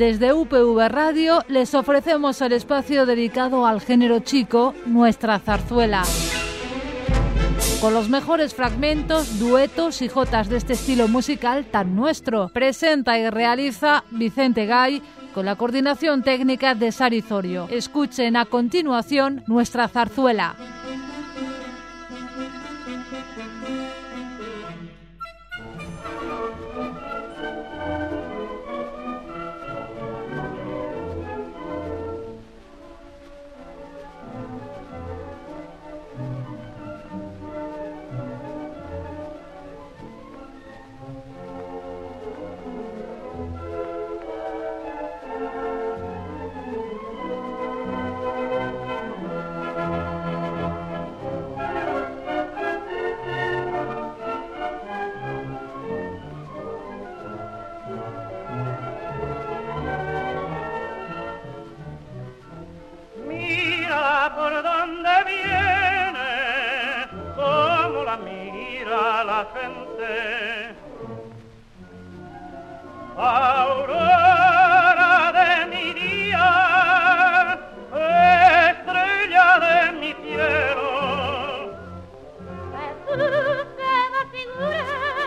Desde UPV Radio les ofrecemos el espacio dedicado al género chico, Nuestra Zarzuela. Con los mejores fragmentos, duetos y jotas de este estilo musical tan nuestro. Presenta y realiza Vicente Gay con la coordinación técnica de Sari Zorio. Escuchen a continuación Nuestra Zarzuela. Aurora de mi día, estrella de mi cielo, Jesús de la figura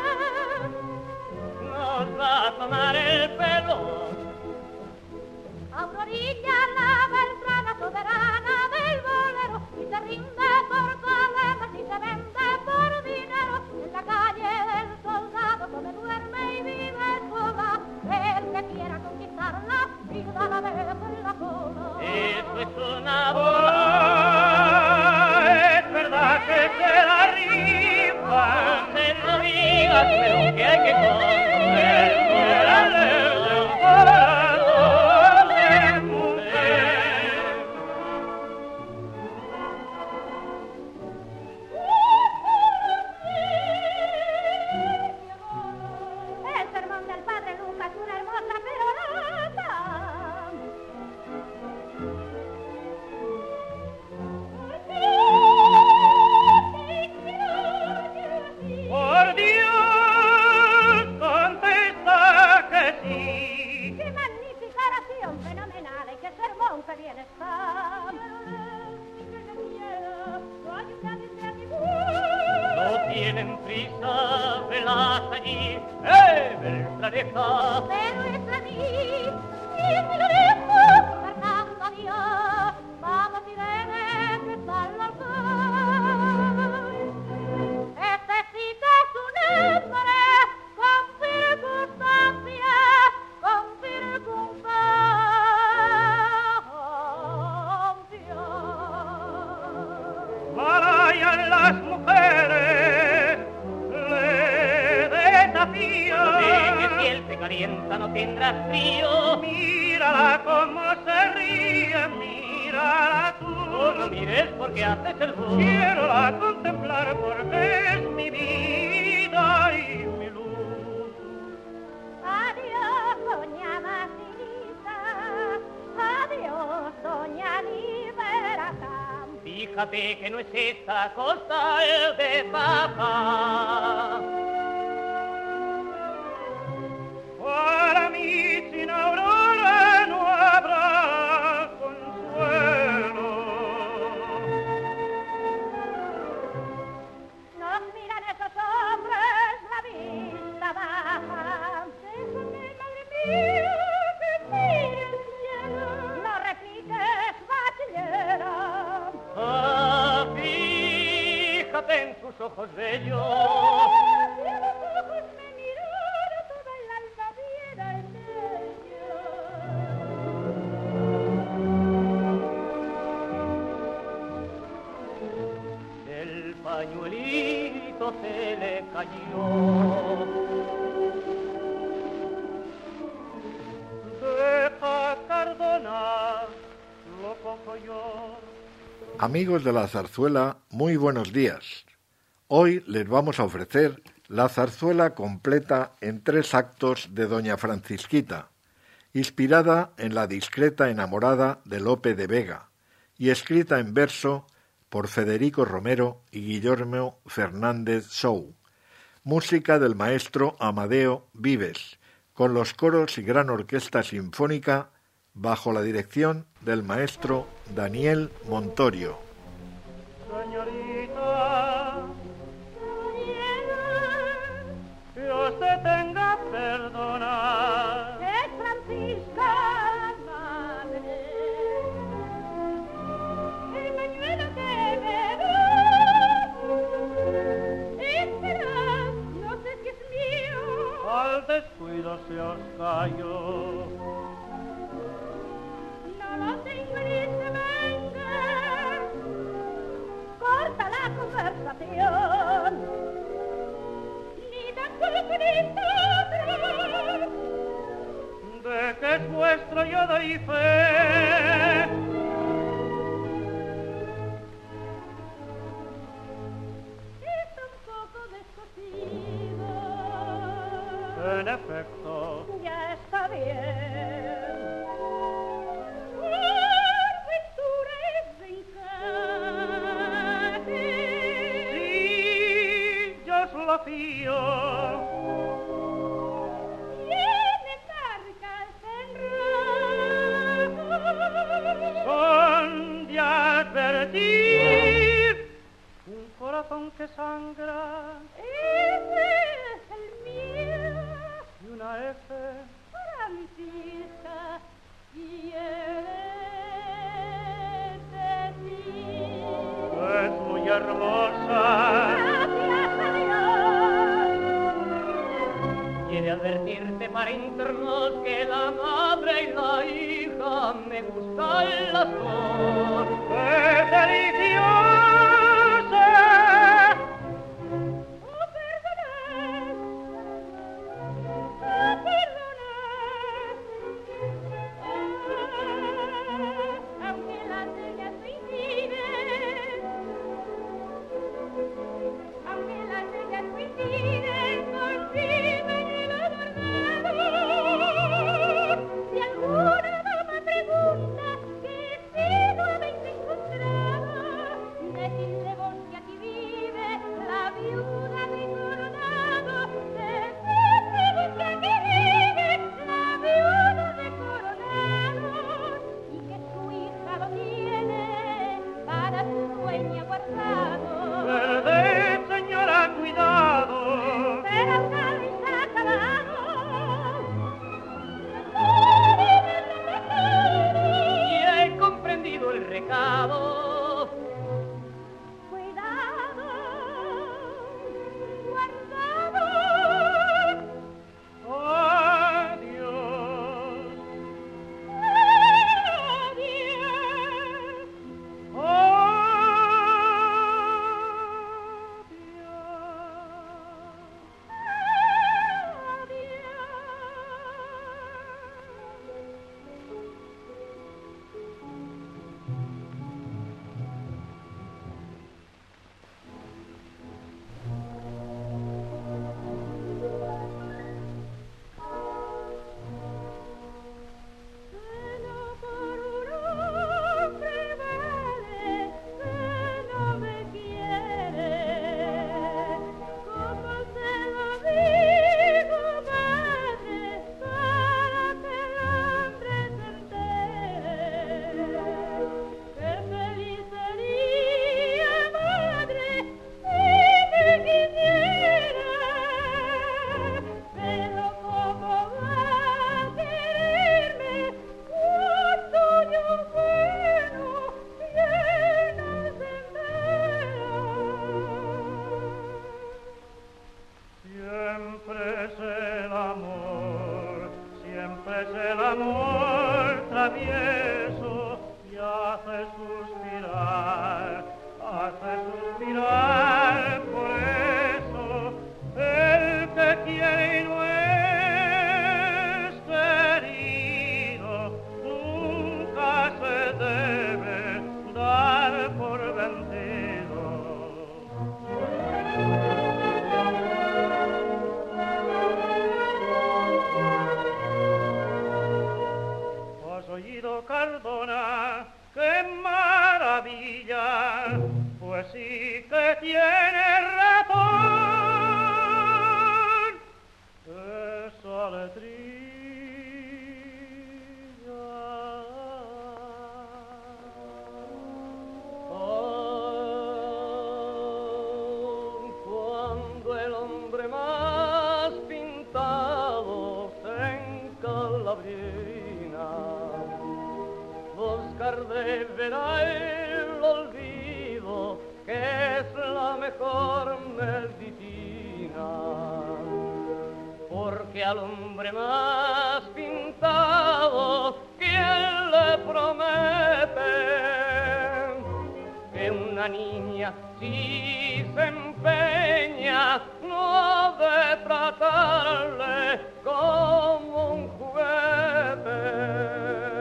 nos va a tomar el pelo. Aurorilla, la beltrana soberana del bolero, y se rinde por problemas y se vende por dinero. En la calle del soldado donde duerme y vive sola, el que quiera conquistarla, vida la vez en la cola. Esto es una bola, es verdad que se la rifa, se lo digas, pero que hay que conocer fuera de un corazón de mujer. El sermón del padre Lucas, una hermosa perorata. Por Dios, contesta que sí. ¡Qué magnífica oración fenomenal! ¡Y qué sermón que bien está! No tienen prisa, velas allí, Beltraneja. Pero es la mí, y si lo dejo, marcando a Dios, vamos y deben besar los dos. Este sí que es un hombre con circunstancias, con circunstancias. Varayan las mujeres, le desafío. Que si él te calienta no tendrás frío. Mírala como se ríe, mírala tú. No lo mires porque haces el bus. Quiero la contemplar porque es mi vida y mi luz. Adiós, doña Martinita, adiós, doña Liberata. Fíjate que no es esta cosa el de papá. Para mí sin Aurora no habrá consuelo. Nos miran esos hombres la vista baja. Déjame, madre mía, que mire el cielo. No repiques, bachillera. Ah, fíjate en sus ojos bellos. Si los ojos me miraron, toda el alma viera en ellos. El pañuelito se le cayó. Deja, Cardona, lo cojo yo. Amigos de la zarzuela, muy buenos días. Hoy les vamos a ofrecer la zarzuela completa en 3 actos de Doña Francisquita, inspirada en la discreta enamorada de Lope de Vega y escrita en verso por Federico Romero y Guillermo Fernández Sou, música del maestro Amadeo Vives, con los coros y gran orquesta sinfónica bajo la dirección del maestro Daniel Montorio. Señorita, Dios te tenga perdonar. Es Francisca, madre, el pañuelo que me da. Espera, no sé si es mío. Al descuido se os cayó. No lo tengo en este mente. Corta la conversación. Ni tampoco otro. De que es vuestro yo doy fe. Es un poco descosido. En efecto, Ya está bien. Por ventura es de encaje. sí, yo os lo fío. Tiene marcas en rojo. Son de advertir un corazón que sangra Ese es el mío. y una F. Francisca, quiere decir. Es muy hermosa. Gracias a Dios. Quiere advertirte para internos que la madre y la hija me gustan las dos. ¡Es deliciosa! Oh, perdonad. Oh, perdonad. Aunque las señas coinciden, aunque las señas coinciden contigo en el adornado. Si alguna dama pregunta que si no habéis encontrado, decidle vos que aquí vive la viuda de Coronado. Decidle vos que aquí vive la viuda de Coronado y que su hija lo tiene para su dueña guardado. Perded, señora, cuidado. Pero Carlos ha acabado. Y he comprendido el recado. Cuidado, guardado. Adiós. Adiós. Solo por un hombre vale que no me quiere. Como se lo digo, madre, para que el hombre se entere. Qué feliz sería, madre, si me quisiera. Pero cómo va a quererme un tuyo bueno lleno de entera. Siempre es el amor travieso y hace suspirar, por eso el que quiere y no es querido, nunca se debe dar por vencido. ¿Has oído, Cardona? ¡Qué maravilla! Pues sí que tiene razón. Esa letrina tarde verá el olvido, que es la mejor medicina, porque al hombre más pintado, ¿quién le promete que una niña si se empeña no ha de tratarle como un juguete?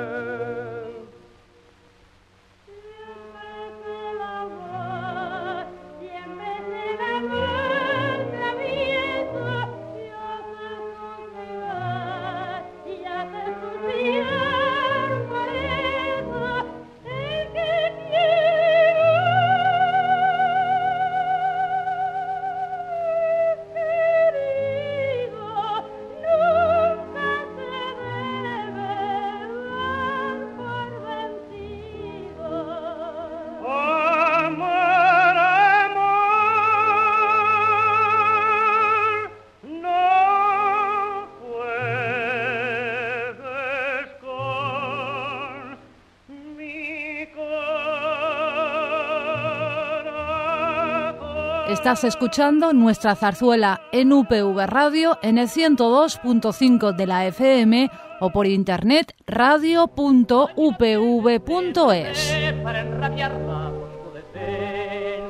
Estás escuchando nuestra zarzuela en UPV Radio en el 102.5 de la FM o por internet radio.upv.es. Para enrabiarla con tu desdén,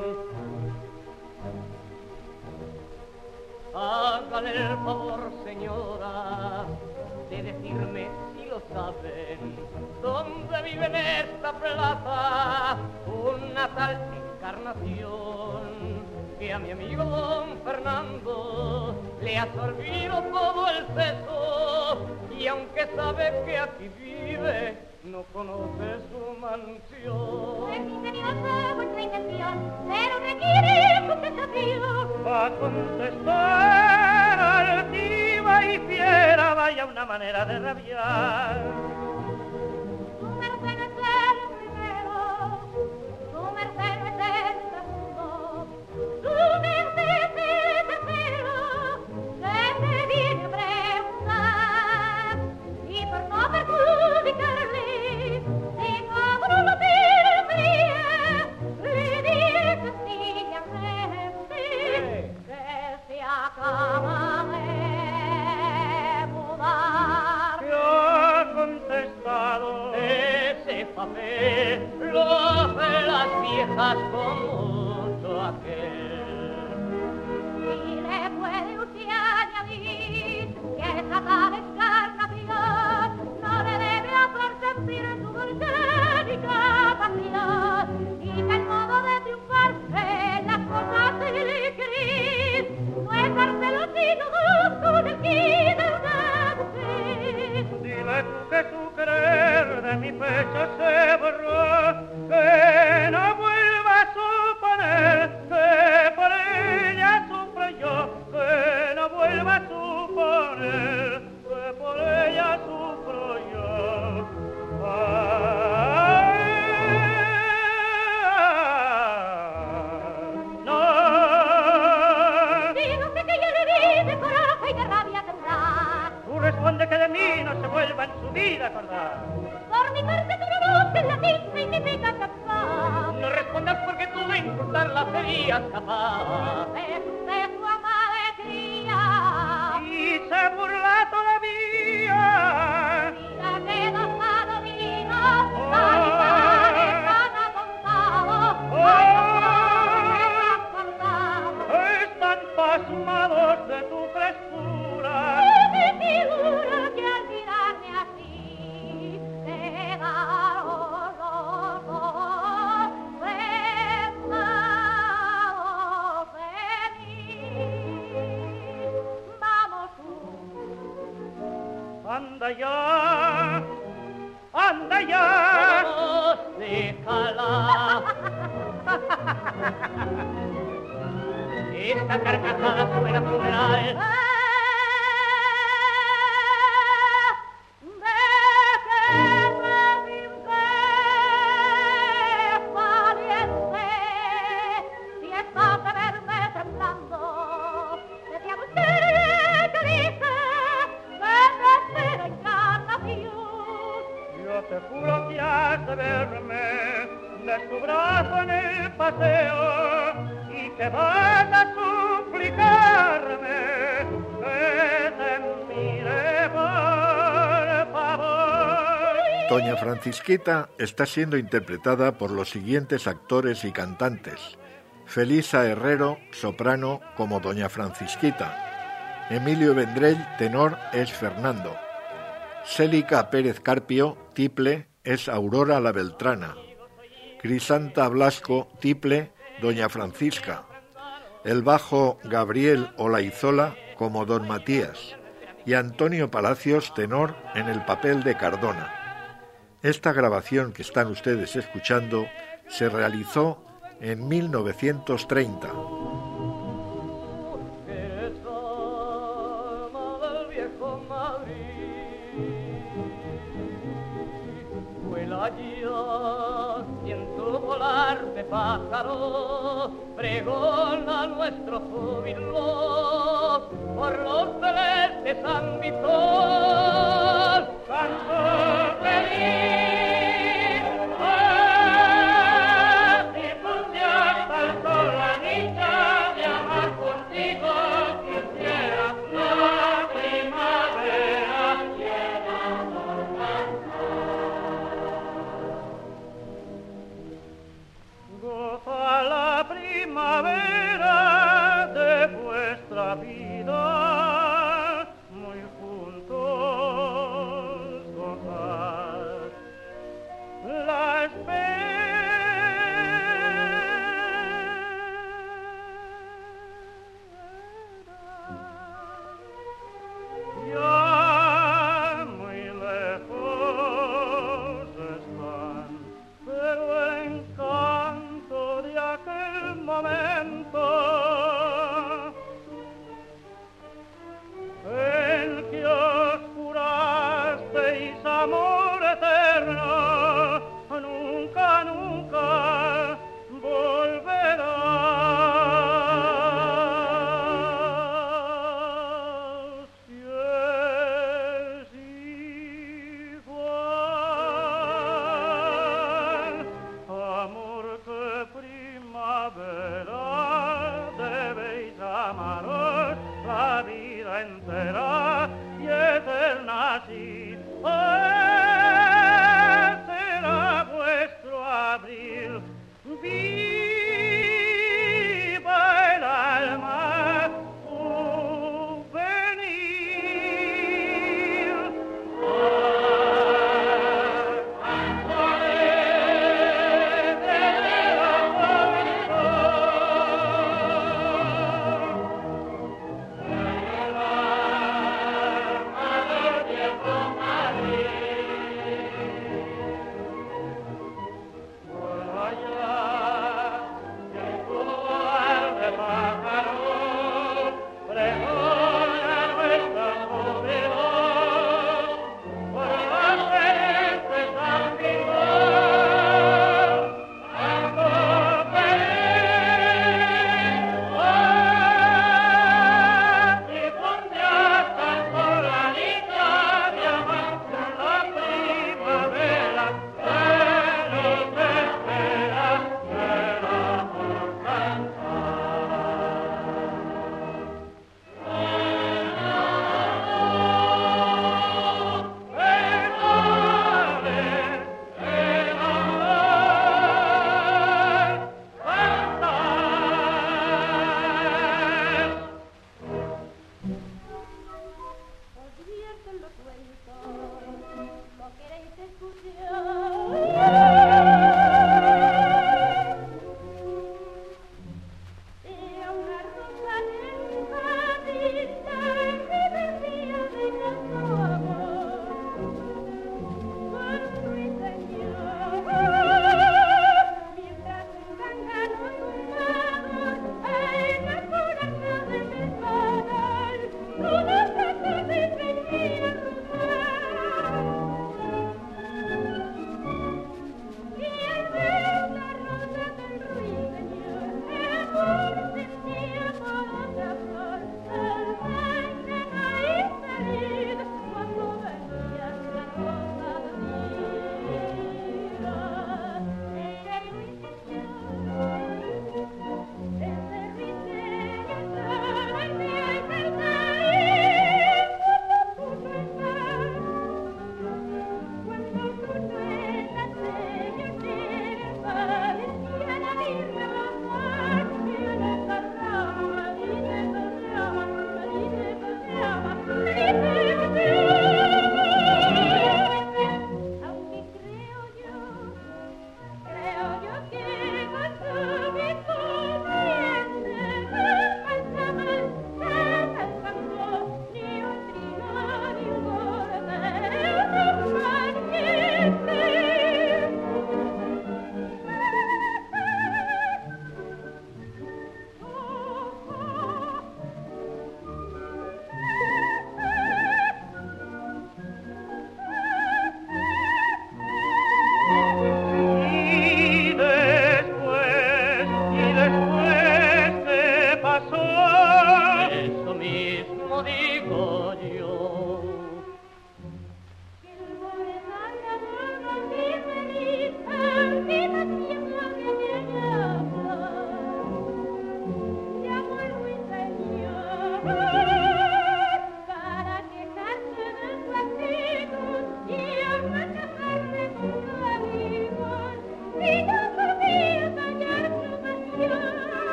hágale el favor, señora, de decirme si lo saben, dónde vive en esta plaza una tal Encarnación, que a mi amigo don Fernando le ha servido todo el seso, y aunque sabe que aquí vive, no conoce su mansión. Es ingeniosa vuestra intención, pero requiere un desafío. Va a contestar altiva y fiera, vaya una manera de rabiar. Tu merced no es el primero, tu merced no es el segundo, tu merced es el tercero, que me viene a preguntar, y por no perjudicarle, si como no lo tendría, le diré sencillamente que se acaba de mudar. ¿Qué ha contestado? Ese papel lo hace las viejas con mucho aquel. Y le puede usted añadir que esa tal Encarnación no le debe hacer sentir su volcánica pasión, y que el modo de triunfar en las cosas del gris no es dárselo sino con el quid de una mujer. Dile tú que tu querer de mi pecho se borró, que no vuelva a suponer que por ella sufro yo, que no vuelva a suponer que por ella sufro yo. No. Diga usted que yo le vi de coraje y de rabia temblar. Tú responde que de mí no se vuelva en su vida a acordar. Por mi parte tu voz en latín significa capaz. No respondas porque tú de insultarla serías capaz. Es usted su amada cría. Y se burla todavía. Mira que dos adobinos, sanitarios han apuntado, ay, los Están pasmados de tu frescura. me figura que al mirarme así quedaron los ojos pensados en mí. Vamos tú. Anda ya, anda ya. Vamos, déjala. Esta carcajada suena funeral. Yo te juro que has de ver de su brazo en el paseo y que vas a suplicarme que te mire por favor. Doña Francisquita está siendo interpretada por los siguientes actores y cantantes: Felisa Herrero, soprano, como Doña Francisquita; Emilio Vendrell, tenor, es Fernando; Célica Pérez Carpio, tiple, es Aurora la Beltrana; Crisanta Blasco, tiple, Doña Francisca; el bajo Gabriel Olaizola como Don Matías; y Antonio Palacios, tenor, en el papel de Cardona. Esta grabación que están ustedes escuchando se realizó en 1930. Siento volar de pájaro, pregona nuestro júbilo por los celestes ámbitos. Canto feliz, circunstancias saltó la dicha de amar contigo, quisiera la primavera llena por goza la primavera de vuestra vida, muy juntos gozar la espera. Ya muy lejos están, pero encanto de aquel momento en que os jurasteis amor eterno, nunca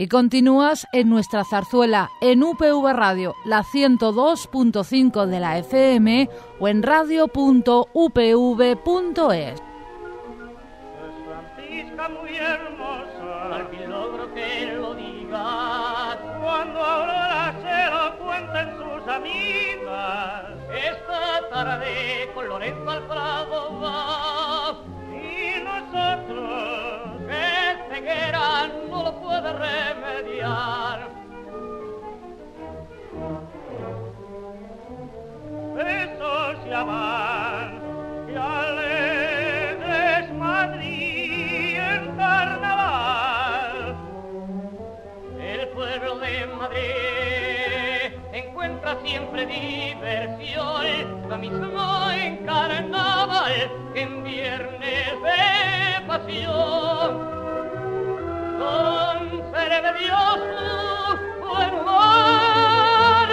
Y continúas en nuestra zarzuela en UPV Radio, la 102.5 de la FM o en radio.upv.es. Francisca muy hermosa, al fin logro que lo digas, cuando Aurora se lo cuenten sus amigas. Esta tarde con Lorenzo al Prado va, y nosotros, que ceguera no lo puede remediar. Besos ya van, y alegres Madrid en carnaval. El pueblo de Madrid encuentra siempre diversión, lo mismo en carnaval que en viernes de pasión. Concédeme Dios su buen humor.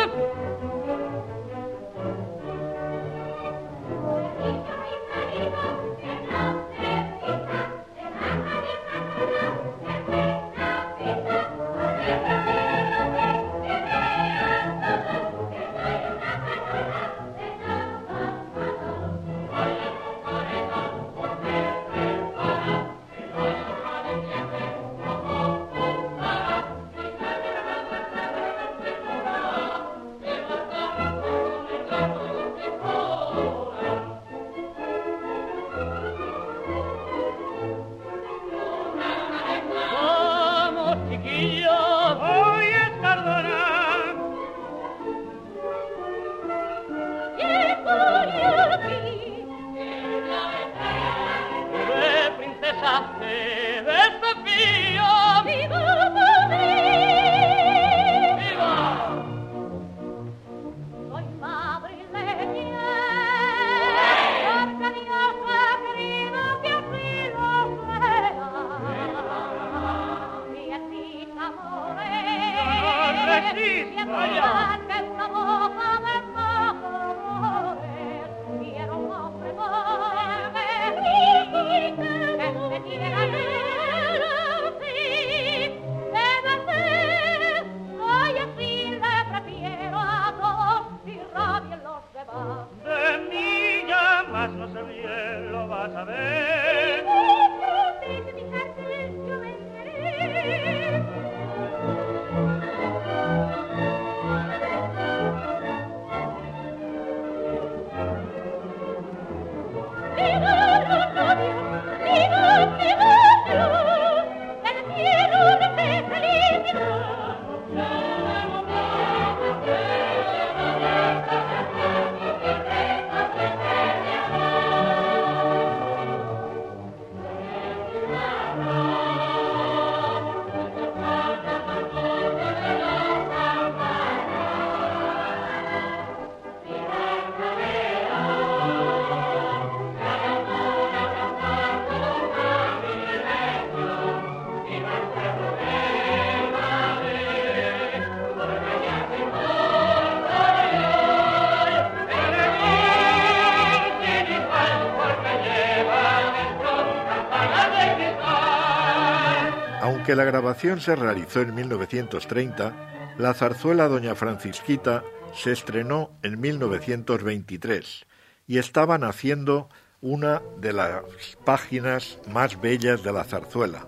Aunque la grabación se realizó en 1930, la zarzuela Doña Francisquita se estrenó en 1923 y estaba naciendo una de las páginas más bellas de la zarzuela.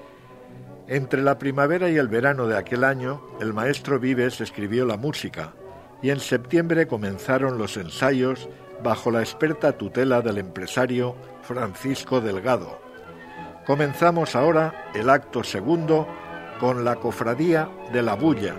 Entre la primavera y el verano de aquel año, el maestro Vives escribió la música y en septiembre comenzaron los ensayos bajo la experta tutela del empresario Francisco Delgado. Comenzamos ahora el acto segundo con la Cofradía de la Bulla.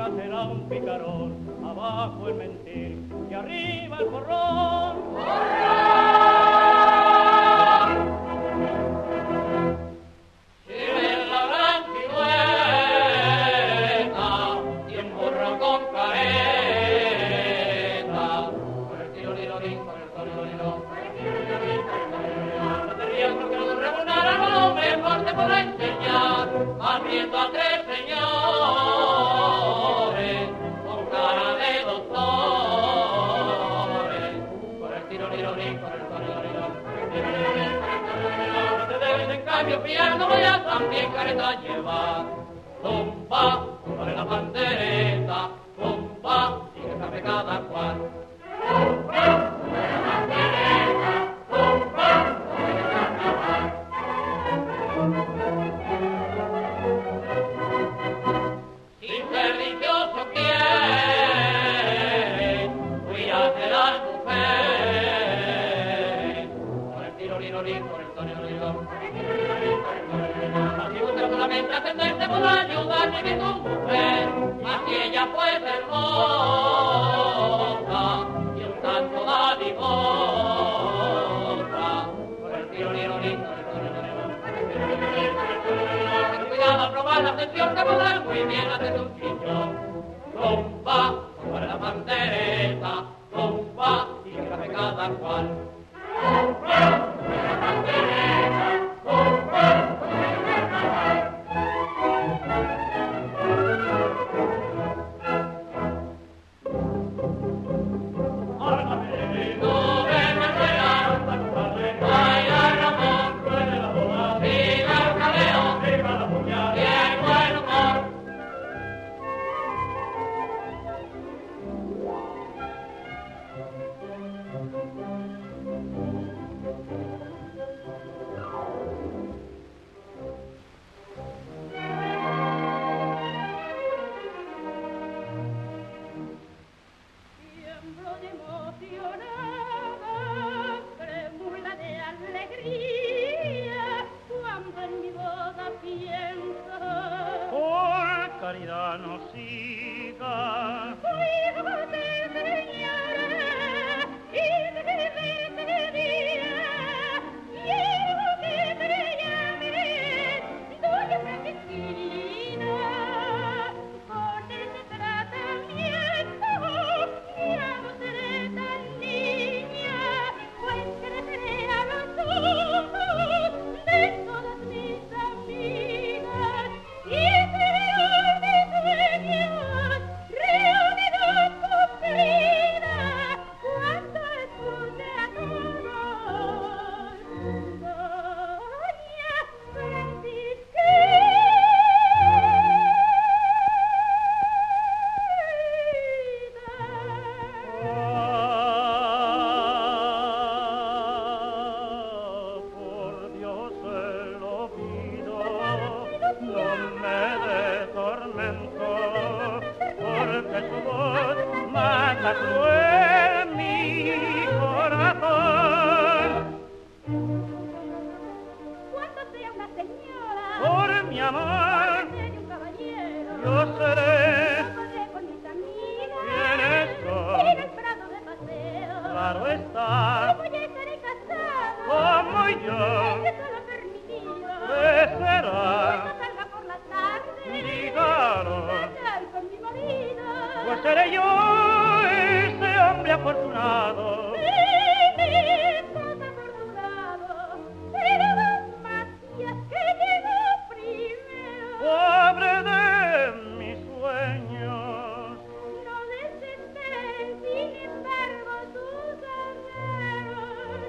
nunca será un picarón, abajo el mentir y arriba el borrón. Si ves la gran silueta y un burro con careta, con el tiro-lirorín, con el tiro-lirorín, no te rías porque no te remunera, no, mejor te podrá enseñar, haciendo a tres señores con cara de doctores, con el tiro-lirorín, con el tiro-lirorín. No te debes en cambio fiar, no vayas también careta llevar. Zumba, sobre la pandereta, zumba, y que sabe cada cual. Si religioso quieres, cuídate de tu fe. Con el tiro-lirorín, con el tiro-lirorín. Así busca solamente atenderte podrá ayudarte que tu mujer, así ella fue hermosa y un tanto dadivosa. Con el tiro-lirorín, con el tiro-lirorín. Ten cuidado al probar la atención que podrás muy bien hacer un chichón. Zumba, sobre la pandereta, zumba, y que sabe cada cual. Zumba, sobre la pandereta, zumba, sobre el carnaval. Tiemblo de emocionada, trémula de alegría, cuando en mi boda pienso. Por caridad no sigas. Hijo de señora, y de día, hijo que te llame, doña Francisquina, con ese tratamiento ya no seré tan niña, pues creceré a los ojos de todas mis amigas, y seré de sueños reunidos cumplida, cuando escuche a todos, doña Por Dios se lo pido, no me dé tormento, porque su voz mata cruel mi corazón. cuando sea una señora, Por mi amor, sea un caballero, yo seré podré con mis amigas ¿Quiénes son? ir al prado de paseo. claro está, Como ya estaré casada, como yo, eso lo permitido. ¿qué será? Cuando salga por la tarde, Dígalo. andar con mi marido. Pues seré yo ese hombre afortunado. Estás afortunado, pero Macías que llegó primero. Pobre de mis sueños, No desesperen, sin embargo, tus anhelos.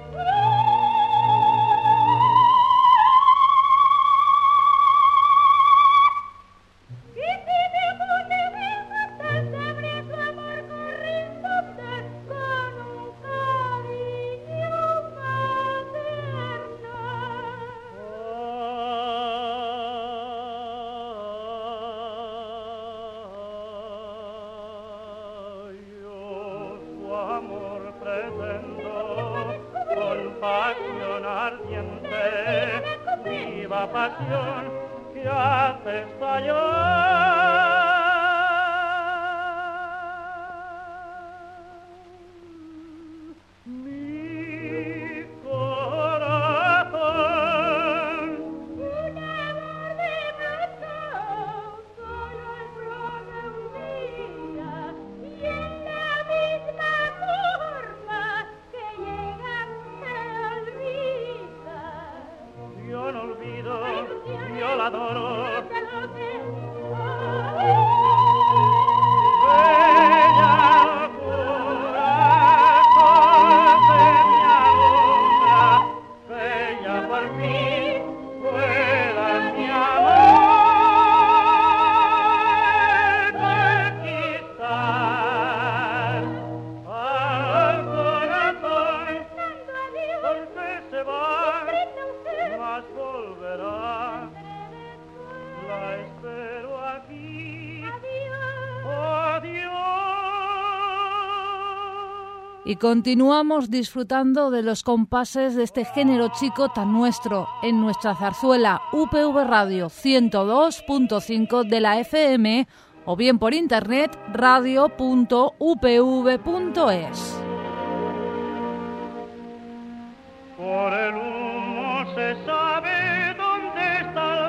Y si te apunte de matar, sabré tu amor corresponde con un cariño materno. yo su amor pretendo con pasión ardiente, viva pasión que hace estallar adoro. Y continuamos disfrutando de los compases de este género chico tan nuestro en nuestra zarzuela UPV Radio 102.5 de la FM o bien por internet radio.upv.es. Por el humo se sabe dónde está el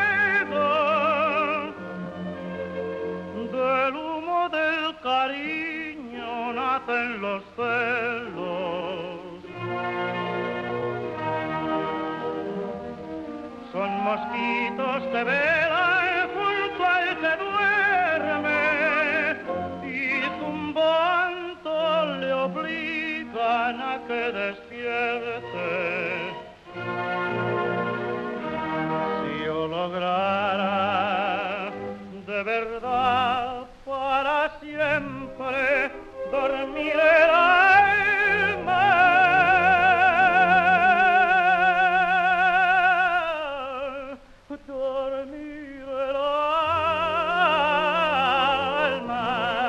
fuego, del humo del cariño nacen los celos. Son mosquitos que velan junto al que duerme y zumbando le obligan a que despierte. Si yo lograra de verdad para siempre dormir el alma, dormir el alma,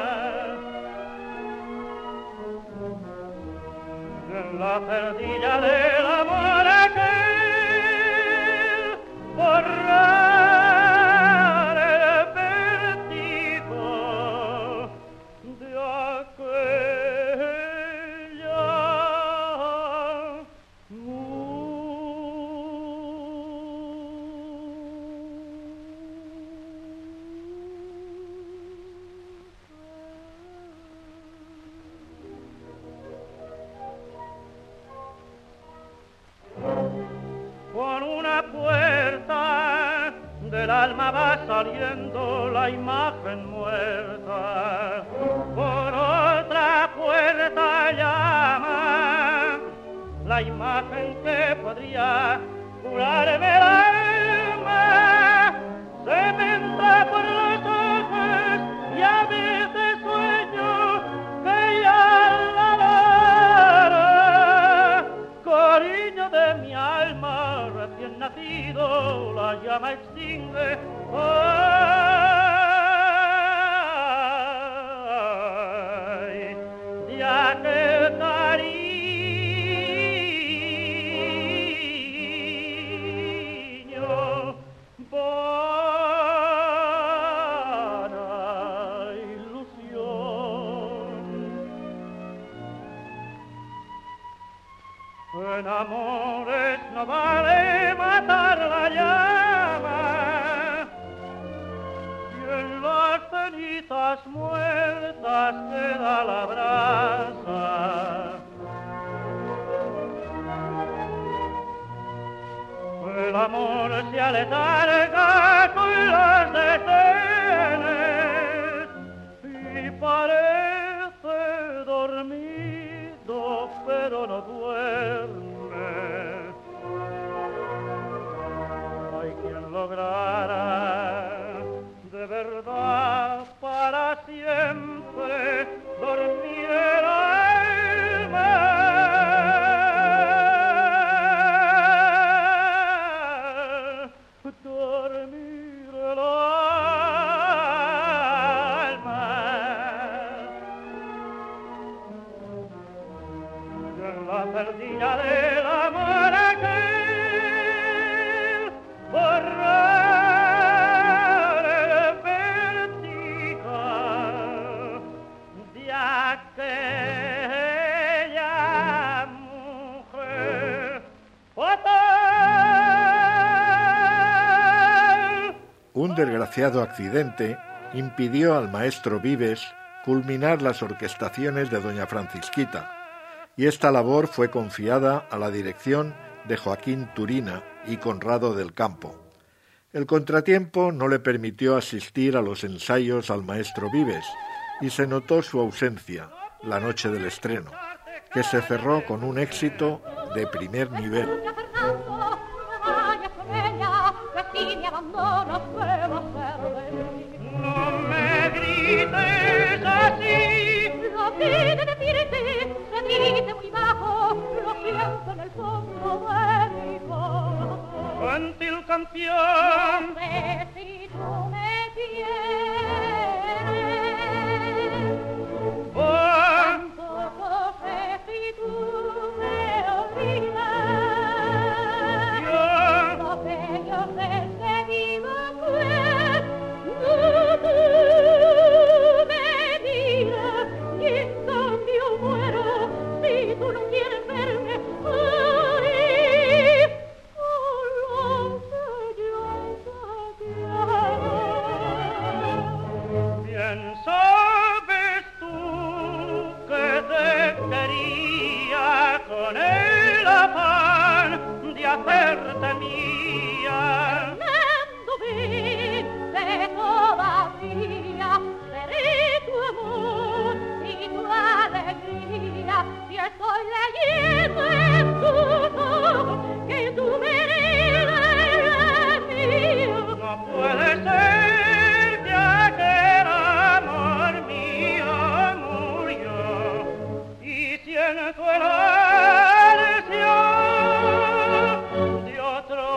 en la cerdilla del amor aquel, borrar el vértigo de Por una puerta del alma va saliendo la imagen muerta, por otra puerta llama la imagen que podría curarme el alma. Se me entra por los ojos y a veces sueño que ya la cariño de mi alma recién nacido la llama extingue. Ay, de aquel cariño vana ilusión. En amores no vale matar la llama, y en las cenizas muertas queda la brasa. El amor se aletarga con las decenas y parece dormido, pero no duerme. Hay quien lograra de verdad para siempre dormir el alma. Dormir el alma. En la cerdilla del amor aquel, borrar el vértigo de aquella mujer fatal. Un desgraciado accidente impidió al maestro Vives culminar las orquestaciones de doña Francisquita, y esta labor fue confiada a la dirección de Joaquín Turina y Conrado del Campo. El contratiempo no le permitió asistir a los ensayos al maestro Vives y se notó su ausencia la noche del estreno, que se cerró con un éxito de primer nivel. No me grites así, lo que de decirte se dice muy bajo, lo siento en el fondo de mi corazón. gentil campeón. No sé si tú me quieres, tampoco sé si tú me olvidas. Lo que yo sé te digo que tú me miras y en cambio muero si tú no quieres verme. Ay, lo que yo te quiero. Bien sabes tú que te quería con el afán de hacerte mía. Fernando, viste todavía, seré tu amor y tu alegría. Y estoy leyendo en tus ojos que tú me eres mío. No puede ser que aquel amor mío murió y siento el ansia de otro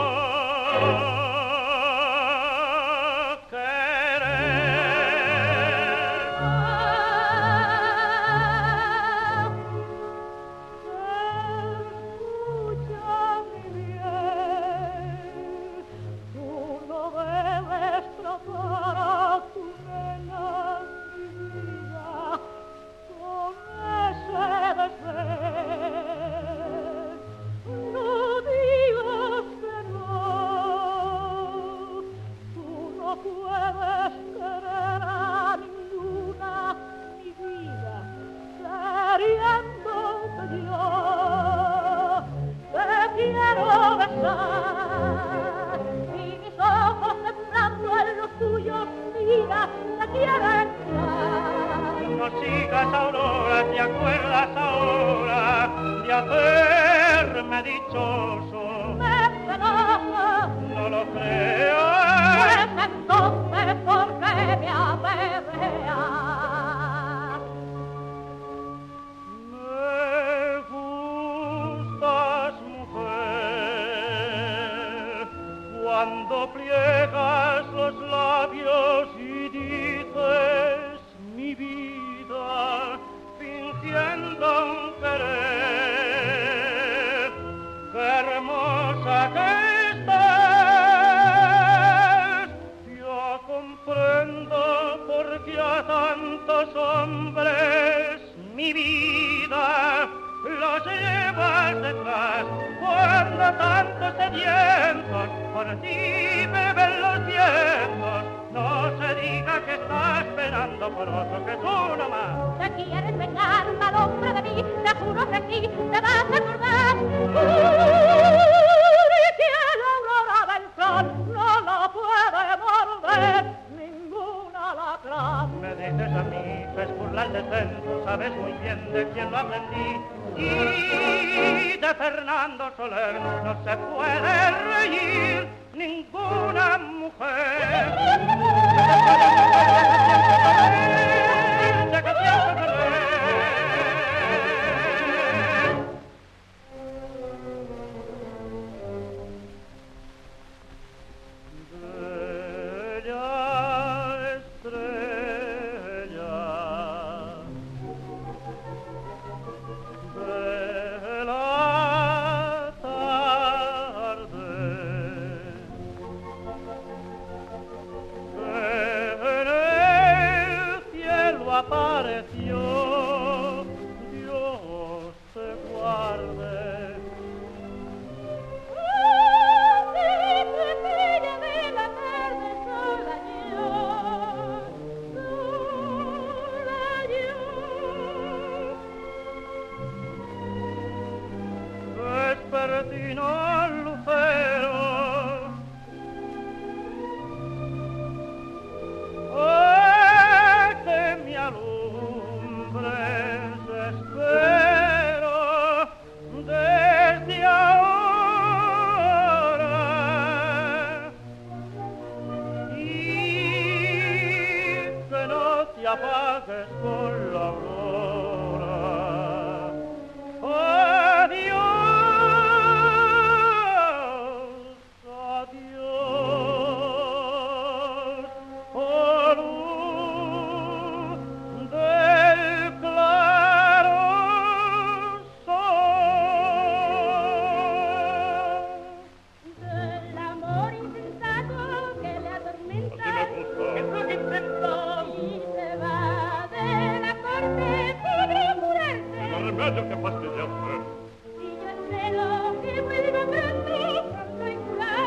Escucha mi bien, tú no debes tratar a tu nena mi vida con ese desdén. No digas que no, tú no puedes querer a ninguna mi vida, queriéndote yo. Te quiero besar y mis ojos temblando en los tuyos, mira, te quiero entrar. No sigas, Aurora, ¿te acuerdas ahora de hacerme dichoso? Me penosa, No lo creo. pues entonces ¿por qué me apedreas? Me gustas, mujer, cuando pliegas los labios y dices mi vida, fingiendo un querer. Qué hermosa que estás, yo comprendo por qué a tantos hombres mi vida los llevas detrás. Cuando tantos sedientos por ti beben los vientos, no se diga que estás esperando por otro que tú nomás. Te quieres vengar, mal hombre de mí, te juro que sí, te vas a acordar. Y que la aurora del sol no la puede morder ninguna alacrán. Me dices a mí que es burla el desdén, sabes muy bien de quién lo aprendí. Y de Fernando Soler no se puede reír ninguna mujer. De que siempre perder. Bella estrella, de la tarde, que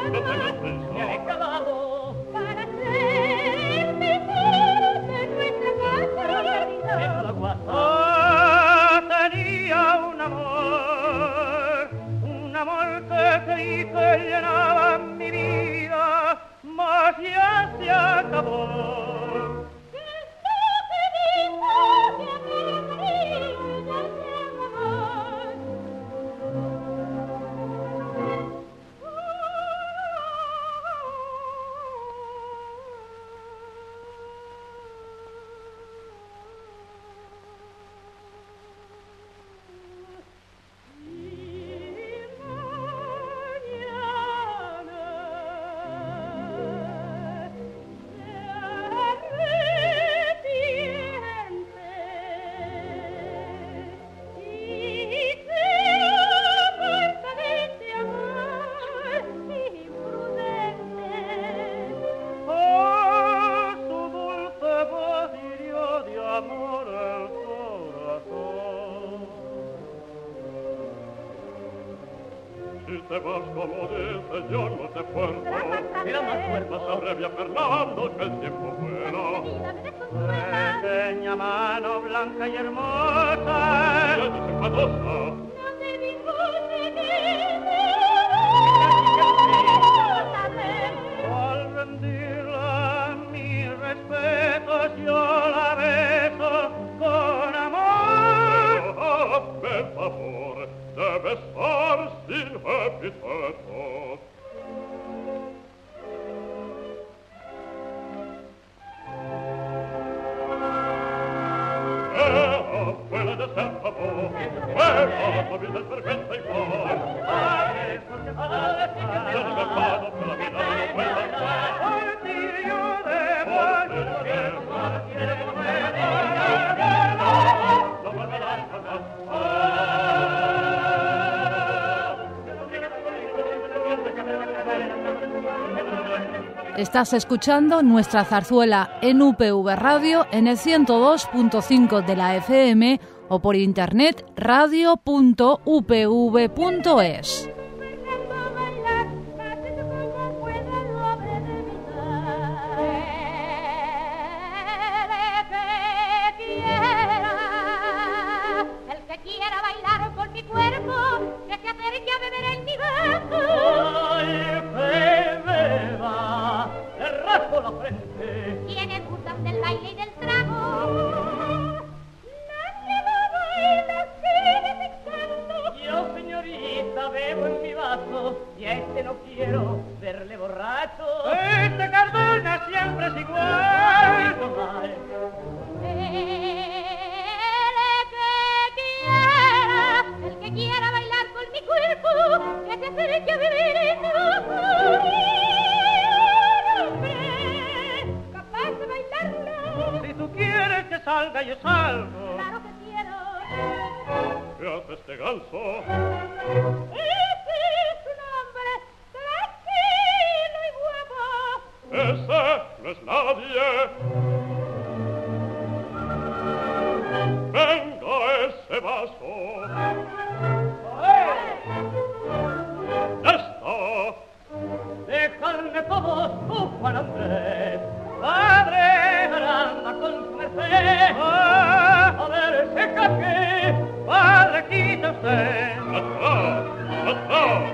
me han acabado para ser el tesoro de nuestra casa. en la guasa. Tenía un amor que creí que llenaba mi vida, mas ya se acabó. te vas como dice, yo no te fuerzo. Era más fuerte. Más abrevia Fernando que el tiempo fuera. Pequeña mano blanca y hermosa, Y ella es enfadosa. al rendirla mis respetos, yo la beso con amor. Hazme favor de besar sin epítetos. Fuera de ser favor, tu vida es vergüenza y paz. Yo no me pago por la vida, no puedo estar. Por ti yo debo, No volverás jamás. Estás escuchando nuestra zarzuela en UPV Radio en el 102.5 de la FM o por internet radio.upv.es. El que quiera bailar con mi cuerpo, que se acerque a beber en mi vaso. Ay, que beba, le raspo la frente. Quienes gustan del baile y del trago. Nadie va a bailar sin encanto. Yo, señorita, bebo en mi vaso y a este no quiero verle borracho. este Cardona siempre es igual. Maldito mal. El que quiera bailar con mi cuerpo, que se acerque a vivir en mi vaso. Hombre, capaz de bailarlo. Si tú quieres que salga, yo salgo. Claro que quiero. ¿Qué hace este ganso? Ese es un hombre tranquilo y guapo. Ese no es nadie. Venga ese vaso. Ya está. Dejadme todos tu Juan Andrés. Padre, Caramba con su merced. ah, A ver ese caque. padre, quita usted. Atrás, atrás.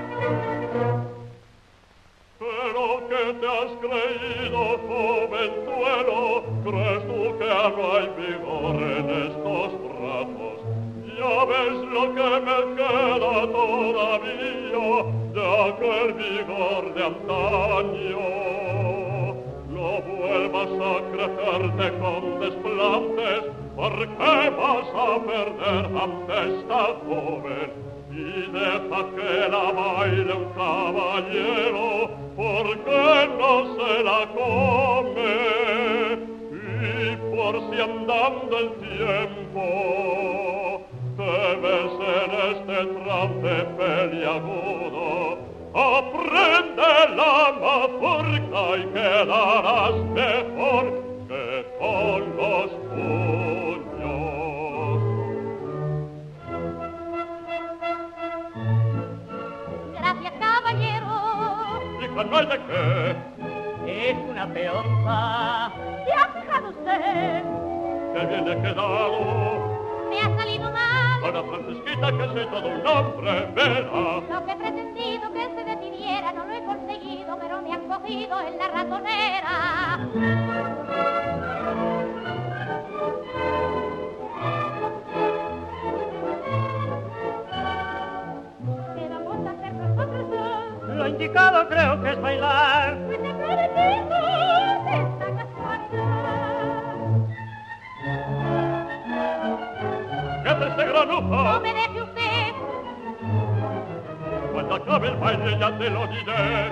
Pero que te has creído, jovenzuelo, ¿crees tú que no hay vigor en estos brazos? Ya ves lo que me queda todavía de aquel vigor de antaño. No vuelvas a crecerte con desplantes, porque vas a perder ante esta joven. Y deja que la baile un caballero, porque no se la come. Y por si andando el tiempo te ves en este trance peliagudo, aprende la mazurca y quedarás mejor que con los puños. Gracias, caballero. Y cosa no hay de qué. Es una peonza. ¿Se ha fijado usted? Que bien he quedado. Me ha salido mal. Ana Francisquita, que soy todo un hombre, verá. Lo que he pretendido que se decidiera no lo he conseguido, pero me han cogido en la ratonera. ¿Qué vamos a hacer nosotros dos? Lo indicado creo que es bailar. Pues de florecito esta casualidad. ¿Qué hace este granuja? No me deje usted. Cuando acabe el baile ya te lo diré.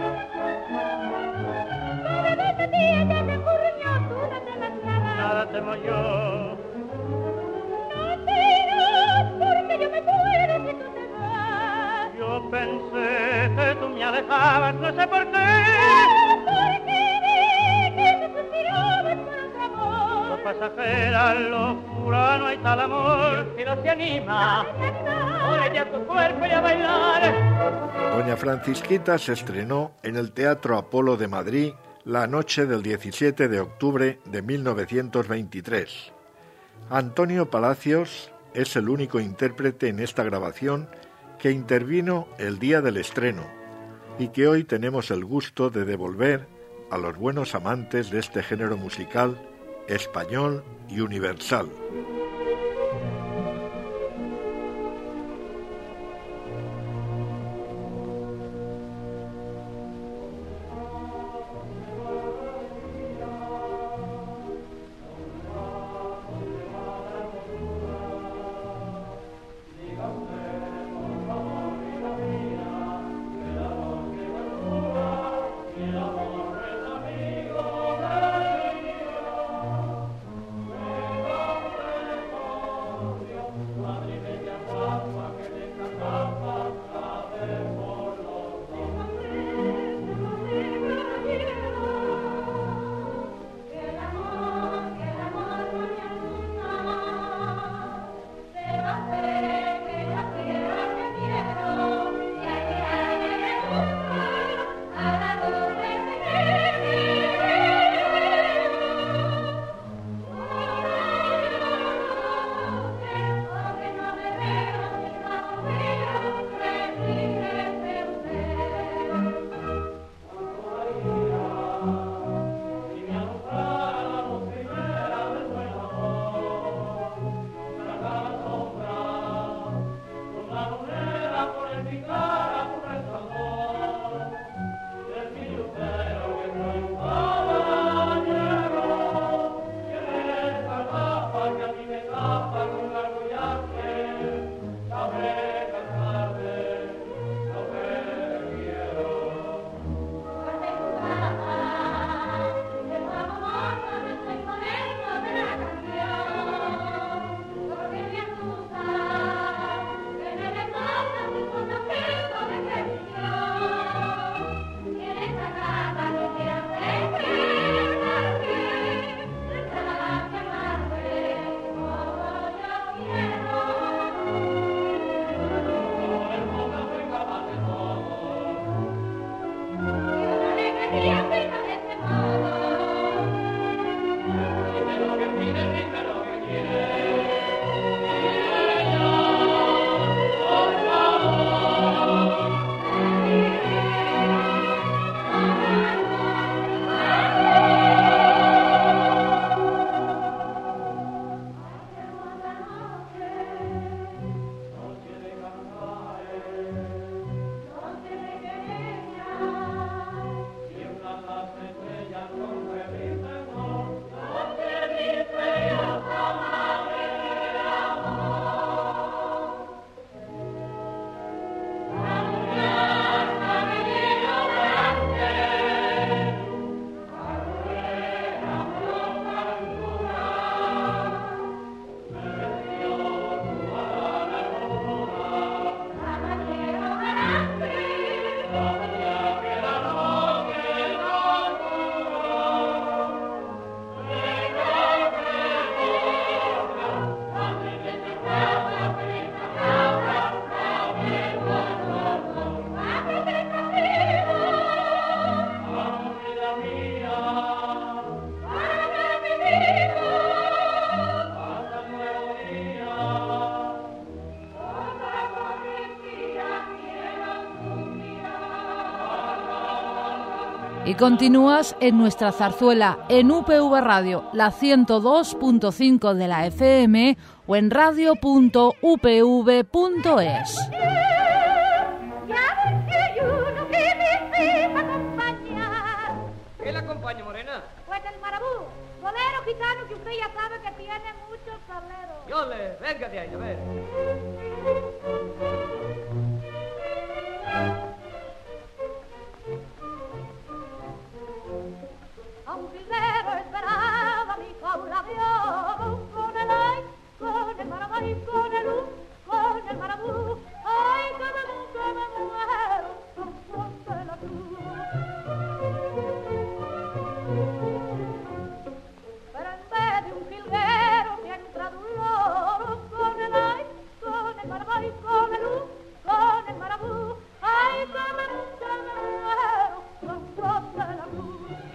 Cada vez a ti ella me ocurrió, tú no te las nada. Nada temo yo. No te irás porque yo me muero si tú te vas. Yo pensé que tú me alejabas, no sé por qué. Porque vi que te suspirabas por otro amor. Pasajera locura, no hay tal amor. Si no se anima, pone ya tu cuerpo y a bailar. Doña Francisquita se estrenó en el Teatro Apolo de Madrid la noche del 17 de octubre de 1923. Antonio Palacios es el único intérprete en esta grabación que intervino el día del estreno y que hoy tenemos el gusto de devolver a los buenos amantes de este género musical español y universal. Y continúas en nuestra zarzuela en UPV Radio, la 102.5 de la FM o en radio.upv.es. ¿Qué le acompaña, morena? Pues el marabú, bolero gitano que usted ya sabe que tiene muchos tableros. Yole, venga de ahí, a ver. A un fildero esperaba mi jaula de oro, con el ay, con el marabú y con el con el marabú. Ay, que me muero, son de la cruz. Pero en vez de un jilguero me ha entrado un loro, con el ay, con el marabú y con el marabú. Ay, que me muero, son de la cruz.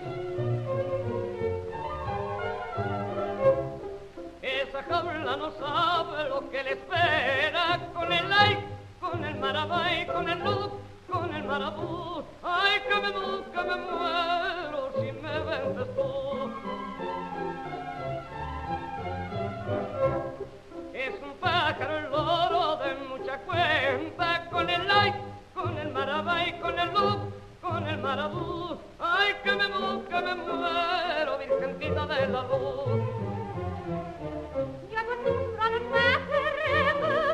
Esa jaula no sabe lo que le espera con el ay, con el marabay, con el marabú. Ay, que me muero si me vendes tú. Es un pájaro el loro de mucha cuenta con el ay, con el marabay, con el marabú. Ay, que me muero, virgencita de la luz. Y acostumbra a los pajarrejos,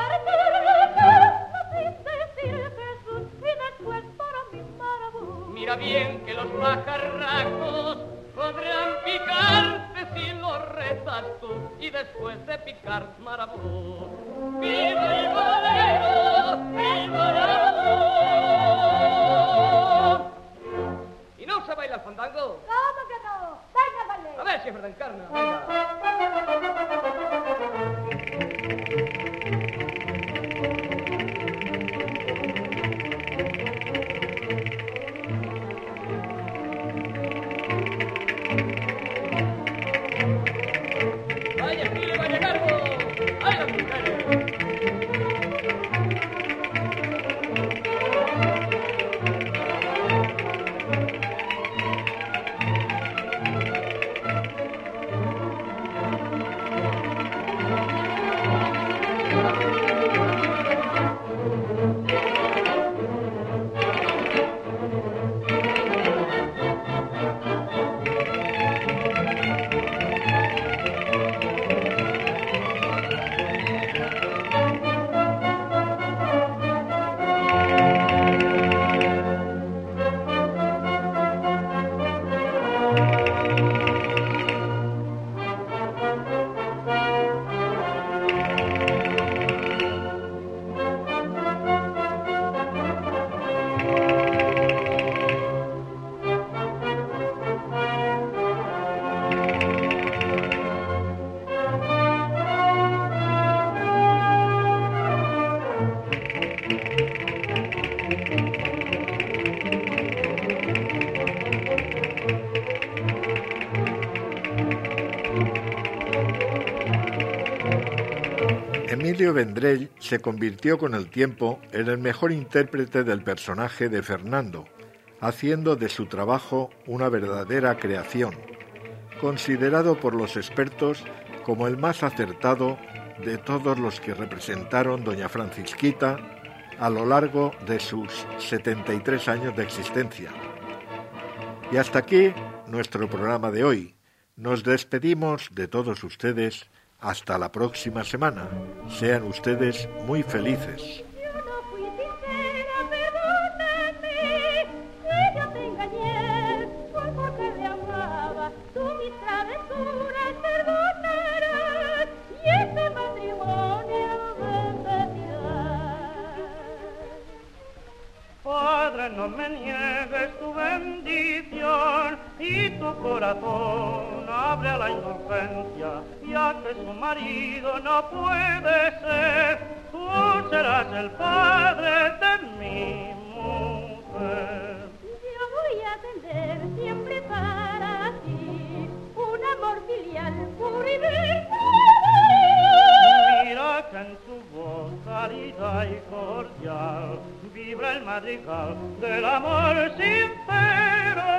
decir Jesús y después para mi marabú. Mira bien que los pajarracos podrán picarte si lo rezas tú y después de picar marabú. ¡Viva el bolero! ¡Viva el marabú! ¿Y no se baila el fandango? ¿Cómo que no? Venga, vale. A ver si es verdad, encarna. Venga. Vaya Gil, vaya Garbo. ¡Ay, las mujeres! Emilio Vendrell se convirtió con el tiempo en el mejor intérprete del personaje de Fernando, haciendo de su trabajo una verdadera creación, considerado por los expertos como el más acertado de todos los que representaron Doña Francisquita a lo largo de sus 73 años de existencia. Y hasta aquí nuestro programa de hoy. Nos despedimos de todos ustedes hasta la próxima semana. Sean ustedes muy felices. Yo no fui sincera, perdóname, que yo te engañé, fue porque le amaba, tú mis travesuras perdonarás, y este matrimonio bendecirás. Padre, no me niegues tu bendición y tu corazón abre a la indulgencia, ya que su marido no puede ser, tú serás el padre de mi mujer. Yo voy a tender siempre para ti un amor filial puro y verdadero. Mira que en su voz cálida y cordial vibra el madrigal del amor sincero.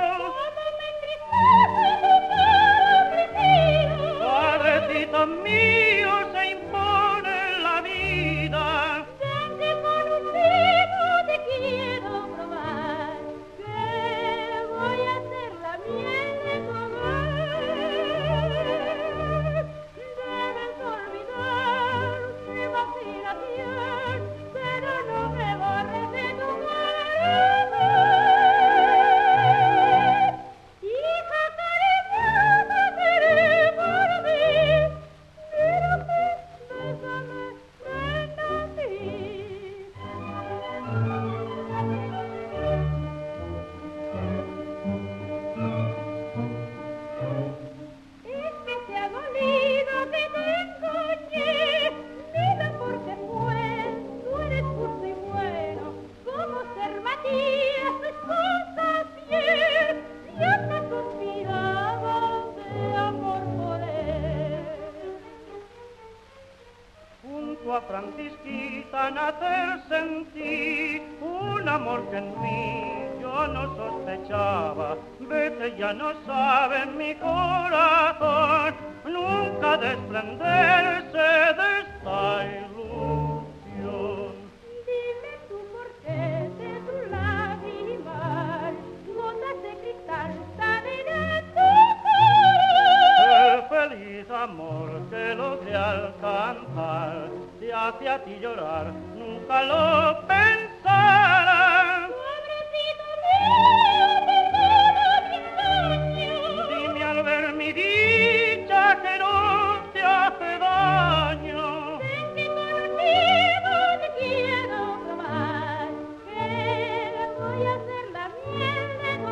francisquita, nacerse en ti, un amor que en mí yo no sospechaba. Vete, ya no sabe mi corazón nunca desprenderse de esta ilusión. Dime tú por qué de tu lágrima gotas de cristal salen a tu cara. El feliz amor que logré alcanzar te hace a ti llorar, nunca lo pensarás. Pobrecito mío, perdona mi engaño. Dime al ver mi dicha que no te hace daño. Ven que contigo te quiero probar, que voy a hacer la miel de tu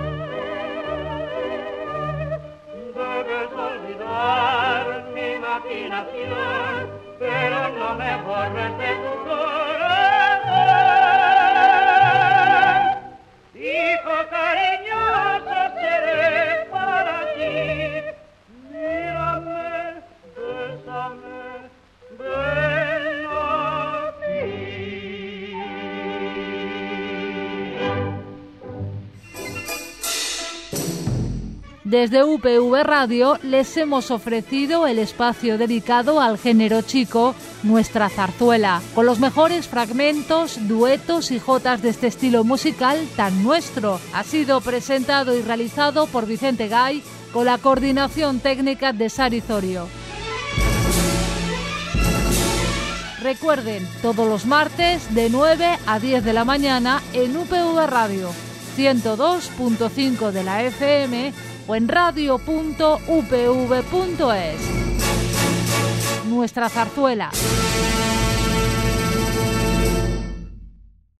amor. Debes olvidar mi maquinación, pero no me borres de tu corazón. Hijo cariñoso seré para ti. Mírame, bésame, ven aquí. Desde UPV Radio les hemos ofrecido el espacio dedicado al género chico, Nuestra Zarzuela, con los mejores fragmentos, duetos y jotas de este estilo musical tan nuestro. Ha sido presentado y realizado por Vicente Gay, con la coordinación técnica de Sari Zorio. Recuerden, todos los martes de 9 a 10 de la mañana en UPV Radio, 102.5 de la FM o en radio.upv.es. Nuestra Zarzuela.